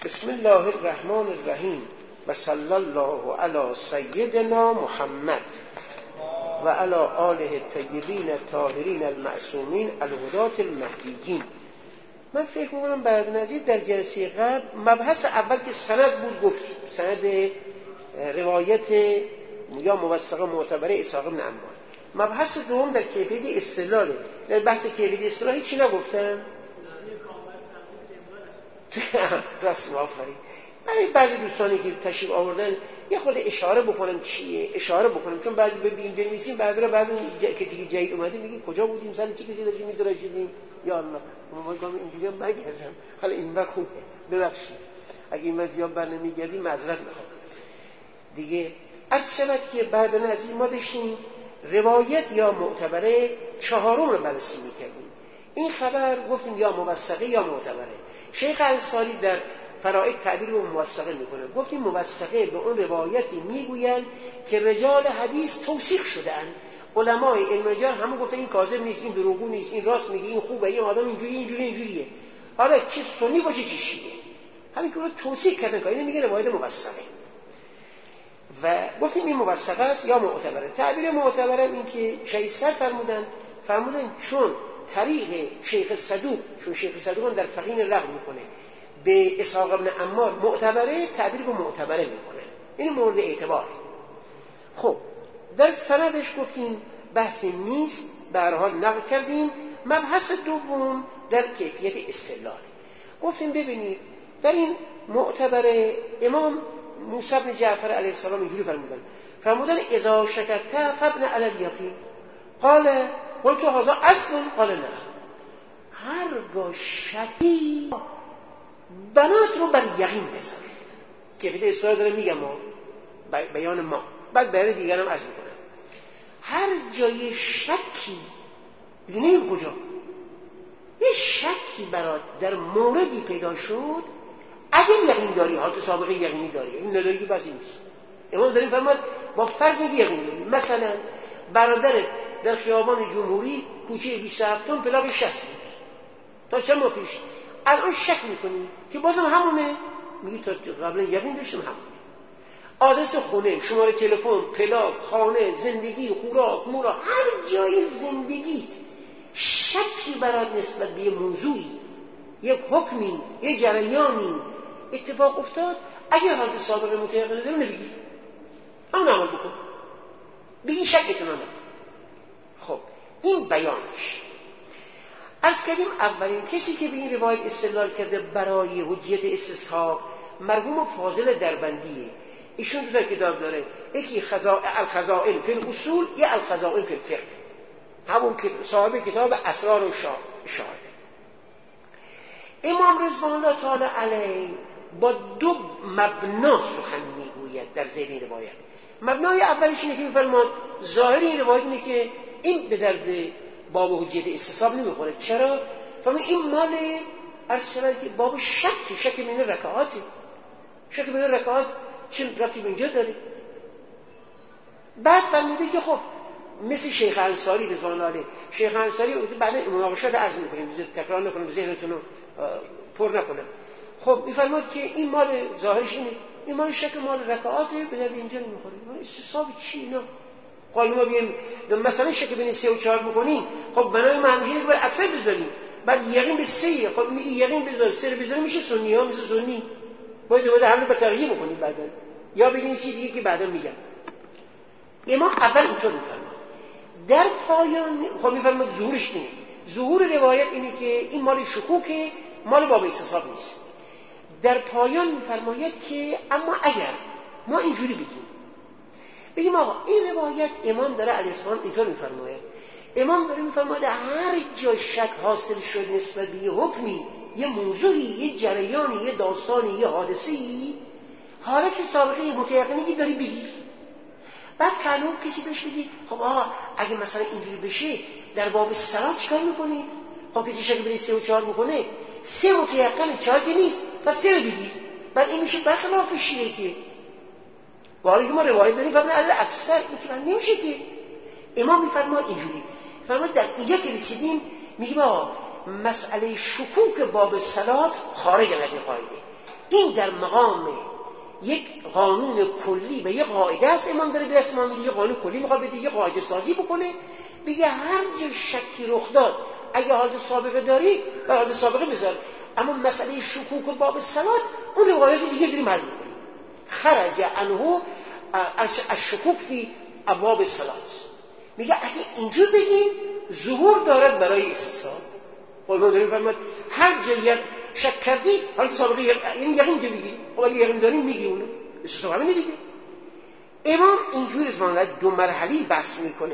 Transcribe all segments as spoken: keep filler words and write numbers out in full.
بسم الله الرحمن الرحیم و صلی الله علی سیدنا محمد و علی آله الطیبین الطاهرین المعصومین الهداة المهدیین. من فکر می‌کنم بعد نظیر در جلسه قبل مبحث اول که سند بود گفتیم، سند روایت یا موثقه معتبره اسحاق بن عمار. مبحث دوم در کیفیت استدلاله. در بحث کیفیت استدلال هیچی نگفتم. راست آفرین. برای بعضی دوستانی که تشریف آوردن یه خود اشاره بکنم چیه، اشاره بکنم، چون بعضی ببینیم بنویسیم بعد را بعد کسی که جدید اومده میگه کجا بودیم، سر چه کسی داشتیم می‌دراشیدیم یا الله. ما میگم اینجوری هم نگردم. حالا این وقت خوبه. ببخشید. اگه این وقت زیاد برنمیگردیم معذرت میخوام. دیگه از شبت که بعد از این ما داشتیم روایت یا معتبره چهارم رو بررسی می‌کردیم. این خبر گفتیم یا موثقه یا معتبره. شیخ انصاری در فرائد تعبیر به موثقه میکنه. گفتیم موثقه به اون روایتی میگویند که رجال حدیث توثیق شدن. علمای علم رجال همون گفتن این کاذب نیست، این دروغگو نیست، این راست میگه، این خوبه، این آدم اینجوری اینجوری اینجوریه. حالا چه سنی باشه چه شیعه، همین که رو توثیق کردن که اینو میگه روایت موثقه. و گفتیم این موثقه است یا معتبره. تعبیر معتبره این که شیخ فرمودن فرمودن چون طریق شیخ صدوق، چون شیخ صدوق در فقین لغو میکنه به اسحاق بن عمار معتبره، تعبیر به معتبره میکنه. این مورد اعتبار. خب در سندش گفتیم بحثی نیست، به هر حال نقل کردیم. مبحث دوم در کیفیت استدلال. گفتیم ببینید در این معتبره امام موسی بن جعفر علیه السلام اینجوری فرمودن فرمودن اذا شککت فابن علی الیقین قال قلت هذا اصل قال نه. هرگاه شکی بنات رو بر یقین بذار. کیفیت استدلال داره میگم ما بیان ما، بعد بیان دیگرم عرض میکنم. هر جای شکی دیگه کجا یه شکی برات در موردی پیدا شد، اگه یقین داری، حالت سابقه یقینی داری، این نداری که بس نیست. امام داریم فرماد با فرض میگه یقین داری. مثلا برادرت در خیابان جمهوری کوچه بیست و هفتم پلاک شصت بود تا چند ماه پیش، الان شک میکنی که بازم همونه، میگی تا قبلا یقین داشتم همونه. آدرس خونه، شماره تلفن، پلاک، خانه، زندگی، خوراک، مورا، هر جای زندگیت شکی برات نسبت به یه موضوعی، یک حکمی، یک جریانی اتفاق افتاد، اگر حالت سابقه متیقنه داره نبگی، همون عمل بکن، بگی شکتون آمد. خب این بیانش. از کردیم اولین کسی که به این روایت استدلال کرده برای حجیت استصحاب مرحوم فاضل دربندیه. ایشون دو تا کتاب داره، یکی الخزائن فی الاصول یا الخزائن فی الفقه، همون که صاحب کتاب اسرار و شاهده. امام رضوان الله تعالی علیه با دو مبنا سخن میگوید در ذیل این روایت. مبنای اولش اینه که میفرماد ظاهر این روایت اینه که این به درد باب حجیت استصحاب نمیخوره. چرا؟ فرمود این مال ارسال که باب شک، شک بین رکعاتی، شک بین رکعات چه رفتی به اینجا داره؟ بعد فرموده که خب مثل شیخ انصاری رضوان الله علیه، شیخ انصاری بعد مناقشات عرض میکنیم، تکرار نکنم، ذهنتون رو پر نکنم. خب میفرماد که این مال ظاهرش اینه، این مال شک مال رکعاته، به درد اینجا نمیخوره. ما استصحاب چی اینا؟ قال ما بیایم مثلا شک بین سه و چهار بکنیم، خب بنای منهی رو اکثر بذاریم، بعد یقین به سه، خب میگه یقین بذار، سه رو بذاریم میشه سنی ها مثل سنی، باید باید همه به تغییر بکنیم بعدا، یا بگیم چیز دیگه که بعدا میگم. امام اول اینطور میفرماد. در پایان خب میفرماد ظهورش اینه، ظهور روایت اینه که این مال شکوکه، مال باب استصحاب نیست. در پایان میفرماید که اما اگر ما اینجوری بگیم بگیم آقا این روایت امام داره علیه السلام اینطور میفرماید، امام داره میفرماید هر جا شک حاصل شد نسبت به یه حکمی، یه موضوعی، یه جریانی، یه داستانی، یه حادثه‌ای، حالت سابقه متیقنی داری بگی. بعد کلام کسی بهش بگی خب آقا اگه مثلا اینجوری بشه در باب صلات چیکار میکنی؟ خب کسی شک بین سه و چهار میکنه، سه متیقنه چهار که نیست، پس سه رو بگی. بعد این میشه برخلاف شیعه که وارد ما روایت داریم فرمان علی اکثر این که من نمیشه که امام میفرماد اینجوری. فرماد در اینجا که رسیدیم میگیم آقا مسئله شکوک باب صلات خارج از این قاعده، این در مقام یک قانون کلی و یک قاعده است. امام داره به دست ما میده، یک قانون کلی میخواد بده، یک قاعده سازی بکنه، بگه هر جا شکی رخ داد اگه حالت سابقه داری بر حالت سابقه بذار، اما مسئله شکوک و باب صلات اون روایت دیگه داریم حل میکنیم. خرج عنه از شکوک فی ابواب صلات. میگه اگه اینجور بگیم ظهور دارد برای استصحاب. قلمان داریم فرماید هر جا شک کردی حالت سابقه یعنی یقین که بگی، خب اگه یقین داریم میگی اونو استصحاب همینه دیگه. امام اینجور از مانده دو مرحلی بحث میکنه.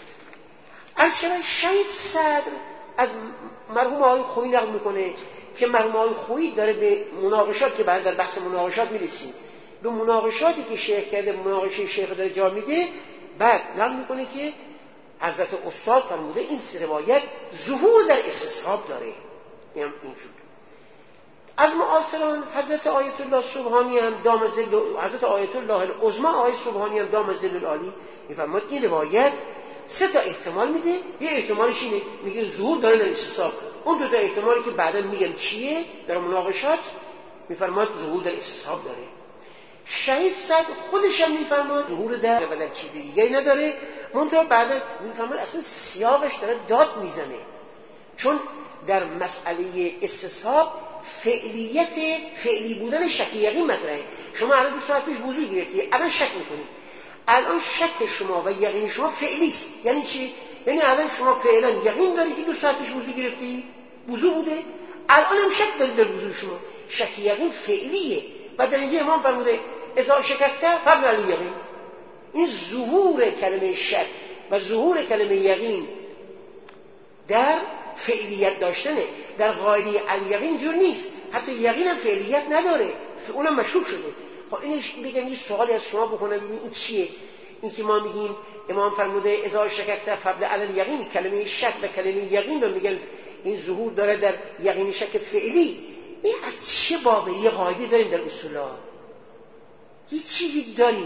از شما شهید صدر از مرحوم آقای خویی نقل میکنه که مرحوم آقای خویی داره به مناقشات که بعد در بحث مناقشات میرسیم، به مناقشاتی که شیخ کرده، مناقشه شیخ داره جا میده، بعد نقل میکنه که حضرت استاد فرموده این سه روایت ظهور در استصحاب داره. اینم اینجور. از معاصران حضرت آیت الله سبحانی هم دام ظل، حضرت آیت الله العظمی آقای سبحانی هم دام ظل العالی میفرماد این روایت سه تا احتمال میده. یه احتمالش اینه میگه ظهور داره در استصحاب، اون دو تا احتمالی که بعدا میگم چیه در مناقشات میفرماد ظهور در استصحاب داره. شهید صدر خودش هم میفرماد ظهور در و در چیز دیگه نداره، منتها بعدا میفرماد اصلا سیاقش داره داد میزنه، چون در مسئله استصحاب فعلیت فعلی بودن شک یقین مطرحه. شما الان دو ساعت پیش وضو گرفتی، الان شک میکنید، الان شک شما و یقین شما فعلی است. یعنی چی؟ یعنی الان شما فعلا یقین داری که دو ساعت پیش وضو گرفتی، وضو بوده، الان هم شک دارید در وضو شما. شک یقین فعلیه و در اینجا امام فرموده اذا شککت فبن علی یقین. این ظهور کلمه شک و ظهور کلمه یقین در فعلیت داشتنه. در قاعده الیقین جور نیست، حتی یقین هم فعلیت نداره، اونم مشکوک شده. خب اینش بگم یه سوالی از شما بکنم ببینید این چیه؟ این که ما میگیم امام فرموده اذا شککت فبن علی الیقین، کلمه شک و کلمه یقین رو میگن این ظهور داره در یقین شک فعلی. این از چه بابه؟ یه قاعده داریم در اصولا، یه چیزی داریم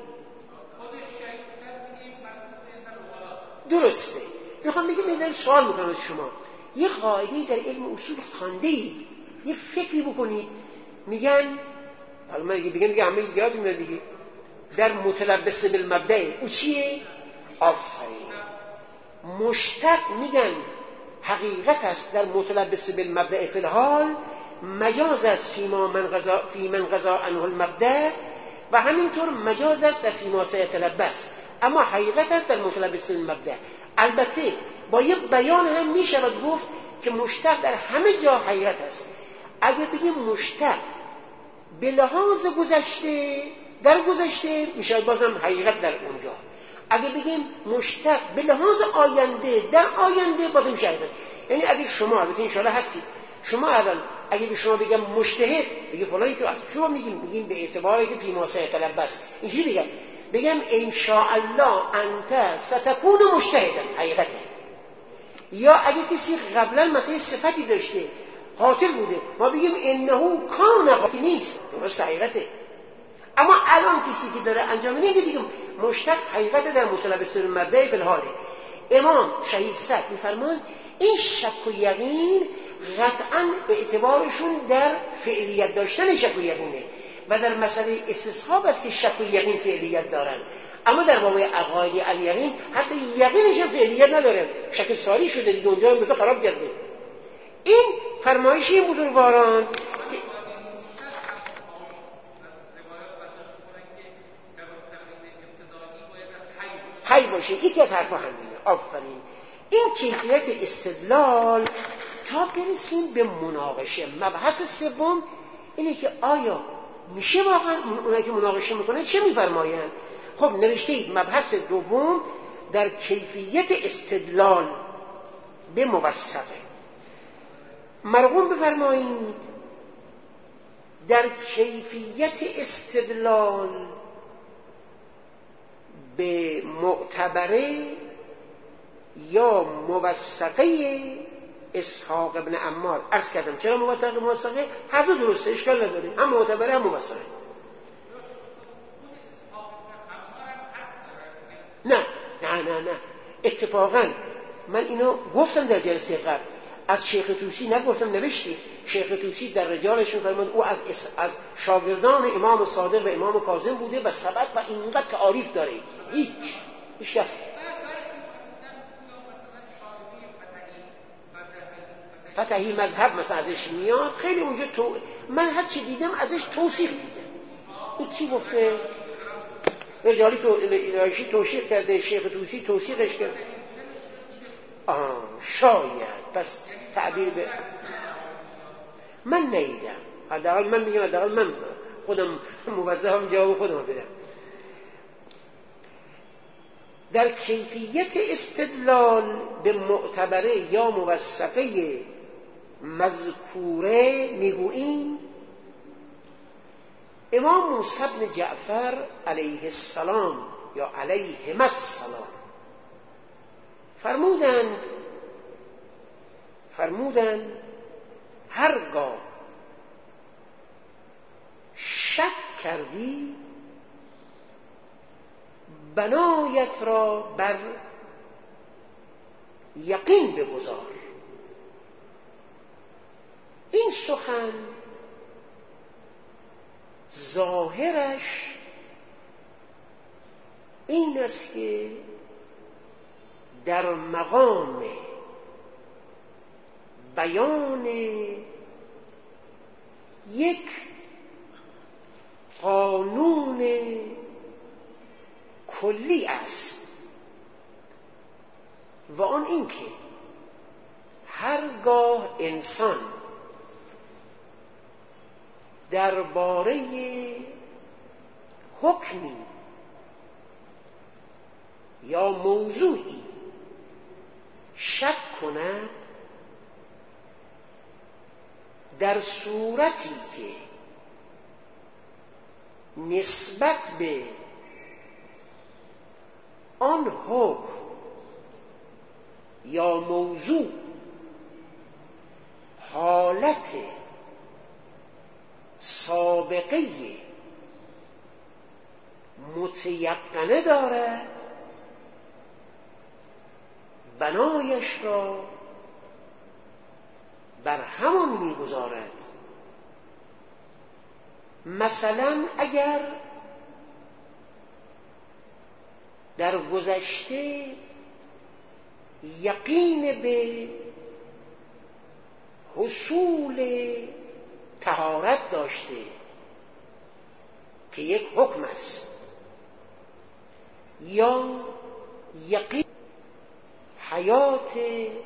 درسته. میخوام بگم این سوال میکنم از شما، یه قاعده در علم اصول خوانده اید، یه فکری بکنید، میگن حالا من دیگه بگم دیگه همه یاد میاد دیگه، در متلبس بالمبدأ او چیه؟ آفرین. مشتق میگن حقیقت است در متلبس بالمبدأ فی الحال، مجاز است فیما من غذا فی من غذا عنه المبدأ، و همینطور مجاز است در فیما سیتلبس، اما حقیقت است در متلبس بالمبدأ. البته با یک بیان هم میشود گفت که مشتق در همه جا حقیقت است. اگر بگیم مشتق به لحاظ گذشته در گذشته میشه بازم حقیقت در اونجا، اگر بگیم مشتق به لحاظ آینده در آینده بازم میشه حقیقت. یعنی اگر شما البته ان شاءالله هستید، شما الان اگه به شما بگم مجتهد بگی فلانی که شما میگین میگین به اعتباری که فی ما سیتلبس، اینجوری بگم بگم ان شاء الله انت ستكون مجتهدا حقیقته. یا اگه کسی قبلا مثلا صفتی داشته قاتل بوده ما بگیم انه کان قاتل نیست، درست حقیقته. اما الان کسی که داره انجام میده دیگه مشتق حقیقت در متلبس بالمبدأ فی الحال. امام شهید صدر میفرمان این شک و یقین قطعا اعتبارشون در فعلیت داشتن شک و یقینه و در مسئله استصحاب است که شک و یقین فعلیت دارن، اما در باب عقاید الیقین حتی یقینش هم فعلیت نداره، شک ساری شده دیگه، اونجا هم خراب کرده. این فرمایشی بزرگواران حی باشه، یکی از حرفا همینه. آفرین. این کیفیت استدلال تا برسیم به مناقشه. مبحث سوم اینه که آیا میشه واقعا اونایی که مناقشه میکنه چه میفرمایند؟ خب نوشته اید مبحث دوم در کیفیت استدلال به موثقه. مرغوم بفرمایید در کیفیت استدلال به معتبره یا موثقه اسحاق ابن عمار. عرض کردم چرا موثقه موثقه؟ هر دو درسته، اشکال نداره، هم معتبره هم موثقه. نه نه نه نه اتفاقا من اینو گفتم در جلسه قبل، از شیخ طوسی نگفتم نوشتی، شیخ طوسی در رجالش می‌فرماد او از از شاگردان امام صادق و امام کاظم بوده و ثبت و اینقدر تعاریف داره. هیچ هیچ فتحی مذهب مثلا ازش میاد، خیلی اونجا تو من هر چی دیدم ازش توصیف دیدم. این کی گفته؟ رجالی تو الهی توصیف کرده، شیخ طوسی توصیفش کرد. آه شاید پس تعبیر به من نیدم، حداقل من میگم، حداقل من خودم موظفم جواب خودم بدم. در کیفیت استدلال به معتبره یا موثقه مذکوره میگوییم امام موسی بن جعفر علیه السلام یا علیهم السلام فرمودند فرمودند هرگاه شک کردی بنایت را بر یقین بگذار. این سخن ظاهرش این است که در مقام بیان یک قانون کلی است و آن این که هرگاه انسان درباره حکمی یا موضوعی شک کند در صورتی که نسبت به آن حکم یا موضوع حالت سابقه متیقنه دارد بنایش را بر همان میگذارد. مثلا اگر در گذشته یقین به حصول طهارت داشته که یک حکم است، یا یقین حیات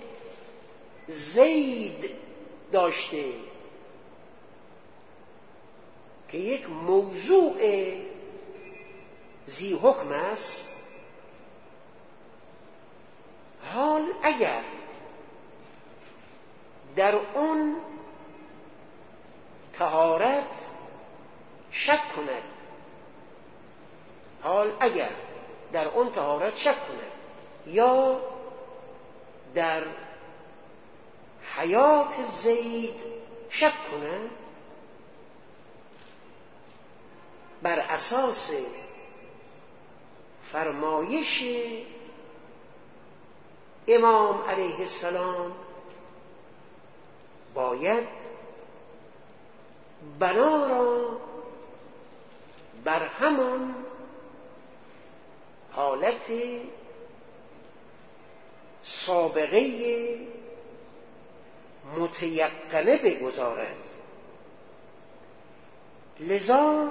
زید داشته که یک موضوع ذی حکم است، حال اگر در اون طهارت شک کند حال اگر در اون طهارت شک کند یا در حیات زید شک کند، بر اساس فرمایش امام علیه السلام باید بنا را بر همان حالت سابقه متیقنه بگذارد. لذا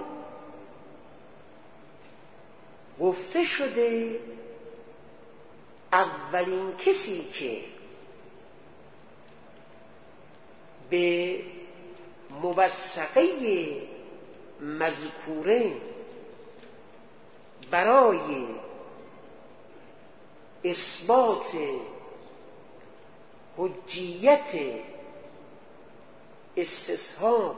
گفته شده اولین کسی که به موثقه مذکوره برای اثبات حجیت استصحاب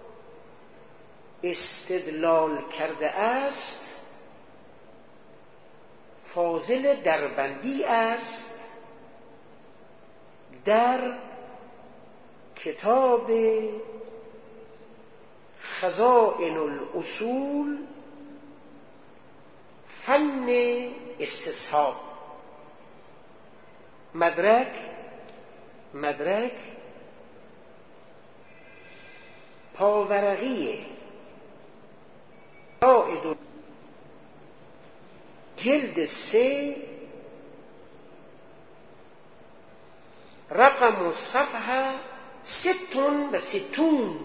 استدلال کرده است فاضل دربندی است در کتاب خزائن الاصول فن استصحاب، مدرک مدرک پاورقی قائد جلد سه رقم صفحه ستون و ستون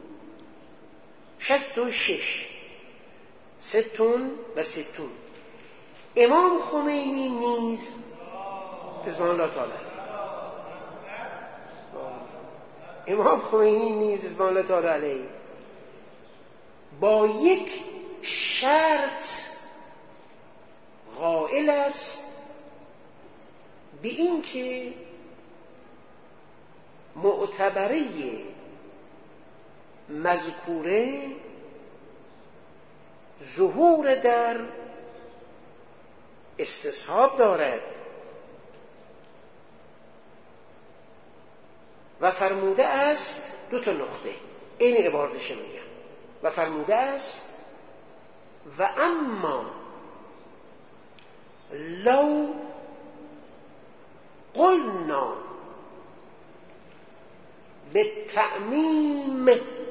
شست و شش ستون و ستون. امام خمینی نیز رضوان الله تعالی امام خمینی نیز رضوان الله تعالی علیه با یک شرط قائل است به این که معتبره مذکوره ظهور در استصحاب دارد و فرموده است دو تا نقطه این عبارتش میگم و فرموده است و اما لو قلنا به تعمیم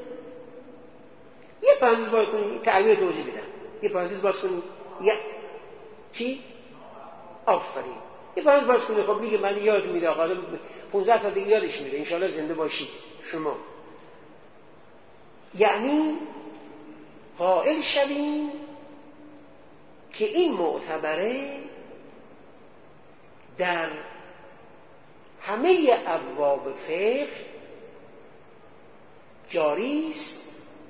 یه پرانتز باز کنید تعمیم توضیح بدم یه پرانتز باز کنید یه چی؟ آفرین یه پرانتز باز کنید. خب میگه من یاد میده آقا پونزده سال دیگه یادش میده انشاءالله زنده باشید شما. یعنی قائل شویم که این معتبره در همه ابواب فقه جاری است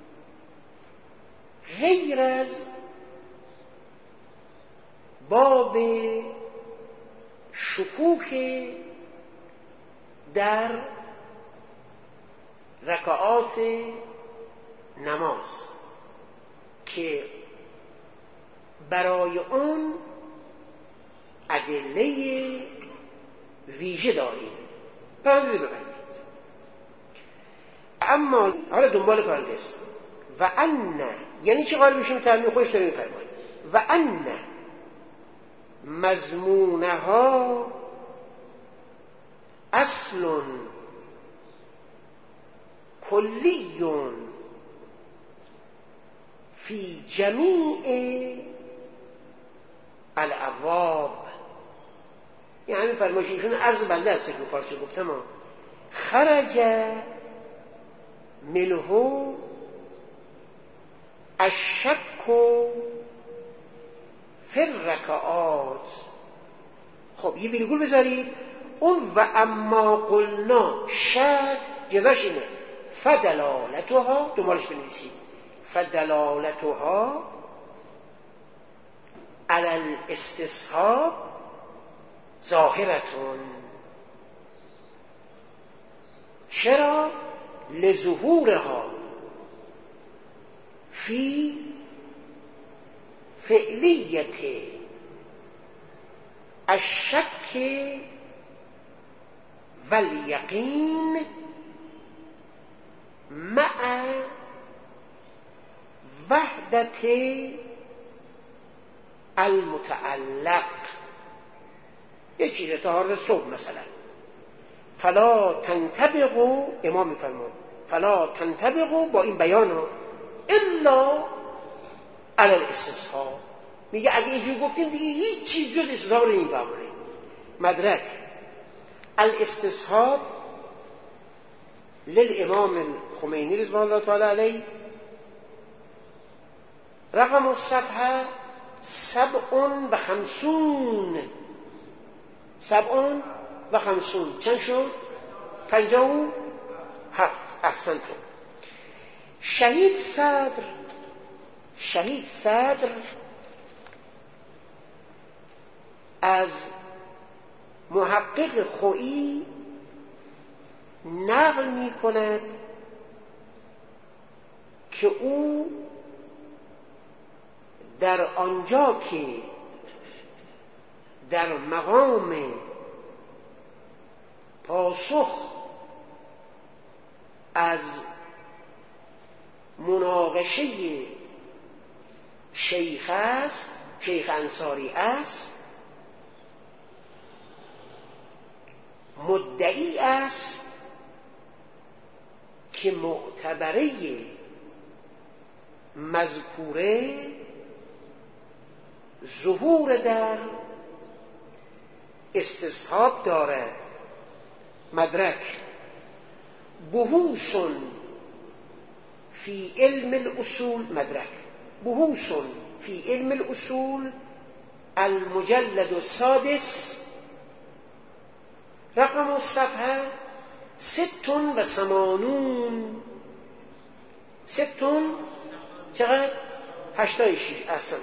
غیر از باب شکوک در رکعات نماز که برای اون ادله ویژه داریم. پرانتز ببندید. اما حالا دنبال پرانتز و ان یعنی چه قال بشیم تعمیم خودش داریم فرمایید و ان مضمونها اصل کلیون فی جمیع الابواب. این همین فرمایششون عرض بنده است که فارسی گفتم ها خرج منه الشک فی الرکعات. خب یه ویرگول بذارید اون و اما قلنا شک جزاش اینه فدلالتها دنبالش بنویسید فدلالتها علی الاستصحاب ظاهرتون. چرا؟ لظهورها فی فعلیت الشک والیقین مع وحدت المتعلق. یک چیز طهارت صبح مثلا فلا تنطبقوا امام میفرمود فلا تنطبقوا با این بیان ها الا علی الاستصحاب. میگه اگه اینجوری گفتیم دیگه هیچ چیز جز استصحاب رو نمیفهمونه. مدرک الاستصحاب للامام خمینی رضوان الله تعالی علیه رقم الصفحه سبع و خمسون سبع و خمسون چند شد؟ پنجاه و هفت. احسنتم. شهید صدر شهید صدر از محقق خویی نقل می کند که او در آنجا که در مقام پاسخ از مناقشه شیخ است شیخ انصاری است مدعی است که معتبره مذکوره ظهور در استصحاب دارد. مدرک بحوث فی علم الاصول، مدرک بحوث فی علم الاصول المجلد السادس رقم الصفحه ست و ثمانون. ستون چقدر؟ هشتای شیش. احسنت.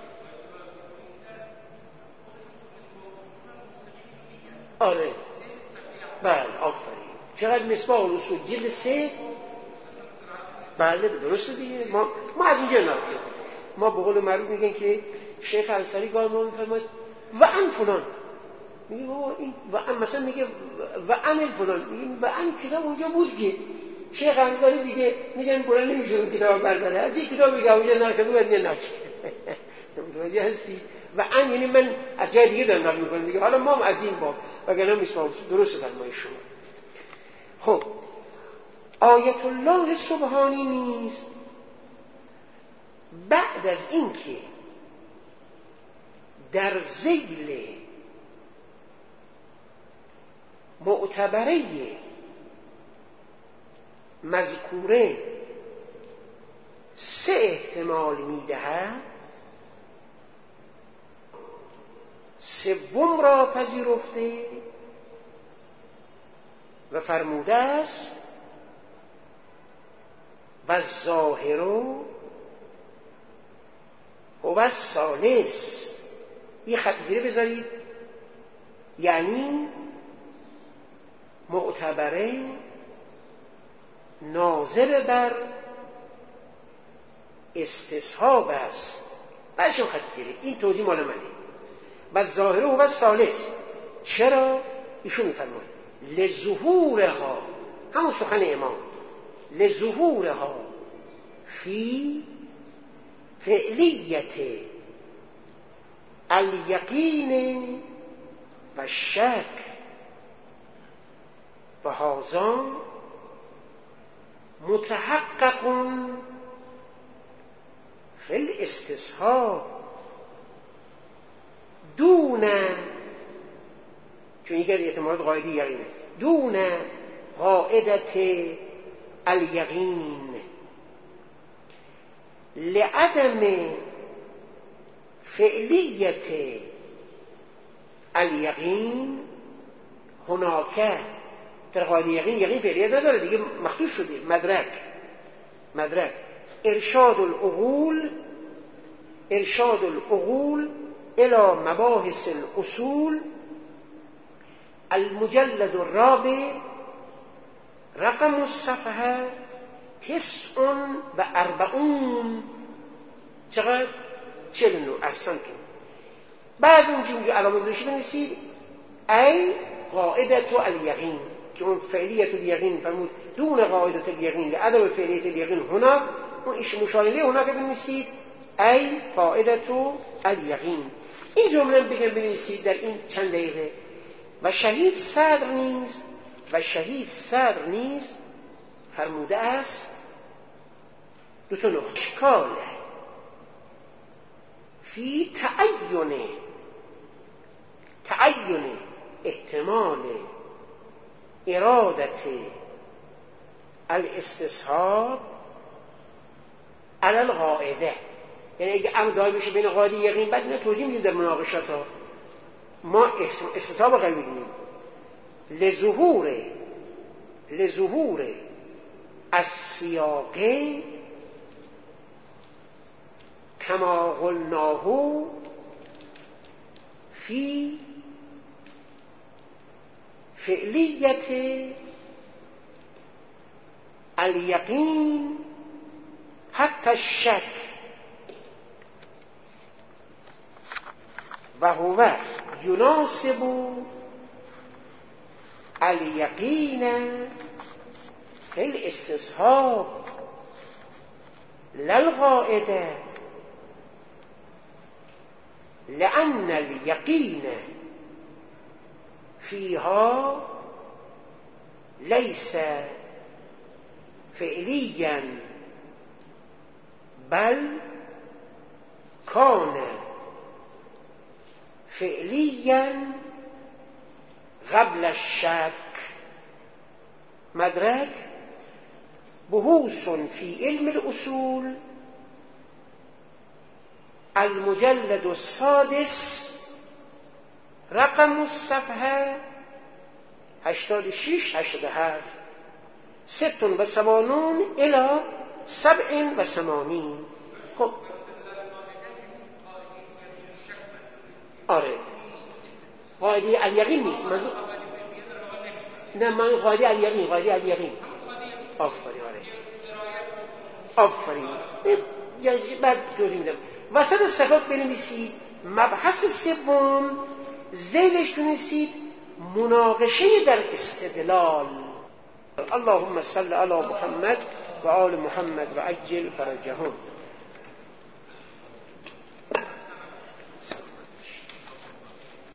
آره بله آفرین. چقدر مصباح الاصول جلد سه. بله درسته دیگه. ما ما از اینجا نرفتیم. ما به قول معروف میگن که شیخ انصاری گاهی ما میفرماید و ان فلان، میگه بابا این و ان مثلا میگه و ان فلان، این و ان کتاب اونجا بود که شیخ انصاری دیگه میگن قرآن نمیشه اون کتاب برداره، از این کتاب میگه اونجا نرکده باید یه نکه. متوجه هستی؟ و ان یعنی من از جای دیگه دارم نقل میکنم دیگه. حالا ما هم از این باب وگرنه میسمام درست فرمای شما. خب آیت الله سبحانی نیز بعد از اینکه در ذیل معتبره مذکوره سه احتمال میدهد، سوم را پذیرفته و فرموده است و ظاهر و الثالث. یه خط زیره بذارید، یعنی معتبره ناظر بر استصحاب است. بعدشون خط زیره. این توضیح مال منه. و ظاهر و الثالث. چرا؟ ایشون میفرماید لظهورها، همون سخن امام، لظهورها فی فعلیت الیقین و شک و هذا متحقق فی الاستصحاب دون، چون یکی از احتمالات قاعده یقینه، دون قاعدت الیقین لعدم فعلیت الیقین هناک. در قاعده یقین یقین فعلیت نداره دیگه، مخدوش شده. مدرک مدرک ارشاد العقول ارشاد العقول الى مباحث الاصول المجلد الرابع رقم الصفحه تسع و اربعون. چقدر؟ چهل و نه. احسنتون. بعد اونجا علامه بلوشی بنویسید ای قاعدت الیقین، که اون فعلیت الیقین فرمود دون قاعدت الیقین لعدم فعلیت الیقین هناک، اون ایش مشارله هناک بنویسید ای قاعدت الیقین. این جمله بگم بنویسید در این چند دقیقه. و شهید صدر نیز و شهید صدر نیز فرموده است دو تا نقطه اشکال فی تعین تعین احتمال ارادت الاستصحاب علی القاعده. یعنی اگه امر دائم بشه بین قاعده یقین، بعد اینا توضیح میدیم در مناقشات ها. ما استصحاب قوی میگیم لظهور لظهور السیاق کما قلناه فی فعلیت الیقین حتی الشک و هو یناسب الیقین فی الاستصحاب للقاعده لأن اليقين فيها لیس فعلیا بل کان فعلیا قبل الشک. مدرک بحوث فی علم الاصول المجلد السادس رقم الصفحه هشتاد و شش هشتاد و هفت ست و ثمانون الی سبع و ثمانین. خب آره قاعده الیقین نیست منظور، نه من قاعده الیقین قاعده الیقین آفرین آره آفرین بعد توضیح میدم. وسط صفحه بنویسید مبحث سوم، ذیلش بنویسید مناقشه در استدلال. اللهم صل علی محمد و آل محمد و عجل فرجهم.